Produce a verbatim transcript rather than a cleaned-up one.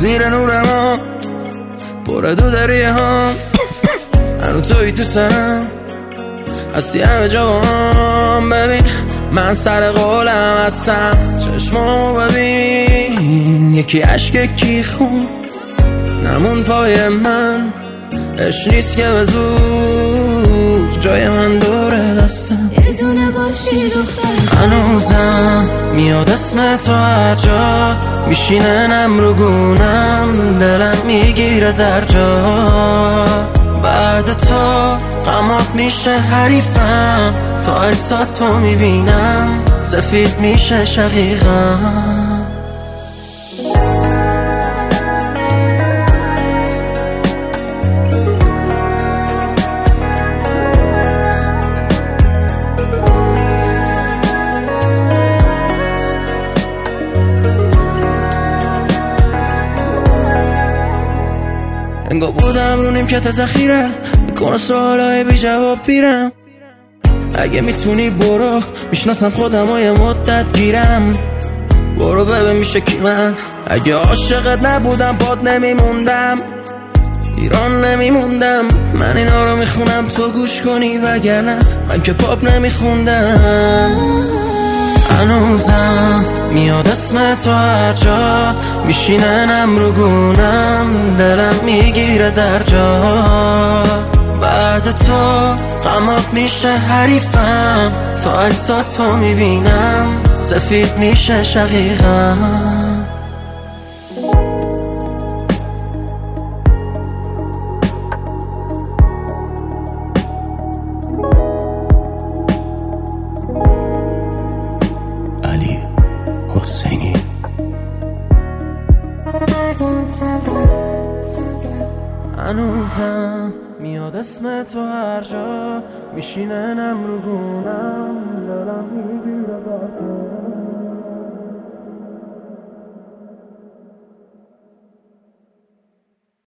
زیر نور ما پر دو دریه ها هنو توی تو سرم هستی همه جا با هم. ببین من سر قولم هستم، چشمامو ببین یکی عشق کی خون نمون پای من، اش نیست که به زور جای من دوره دستم. یه دونه باشی دختر هنوزم میاد اسم تو هر جا میشینه نم رو گونم، دلم میگیره در جا. بعد تو غمات میشه حریفم، تا عکسات تو میبینم سفید میشه شقیقم. انگار بودم رو نیمکت ذخیره، میکنه سوالای بی جواب پیرم. اگه میتونی برو، میشناسم خودم و یه مدت گیرم. برو ببین میشه کی من، اگه عاشقت نبودم باد نمیموندم، ایران نمیموندم. من اینا رو میخونم تو گوش کنی، وگرنه من که پاپ نمیخوندم. هنوزم میاد اسم تو هر جا میشینه نم رو گونم، دلم میگیره در جا. بعد تو غمات میشه حریفم، تا عکسات تو میبینم سفید میشه شقیقم. علی حسینی هنوزم میاد اسم تو هر جا میشینه نم رو گونم، دلم میگیره در جا.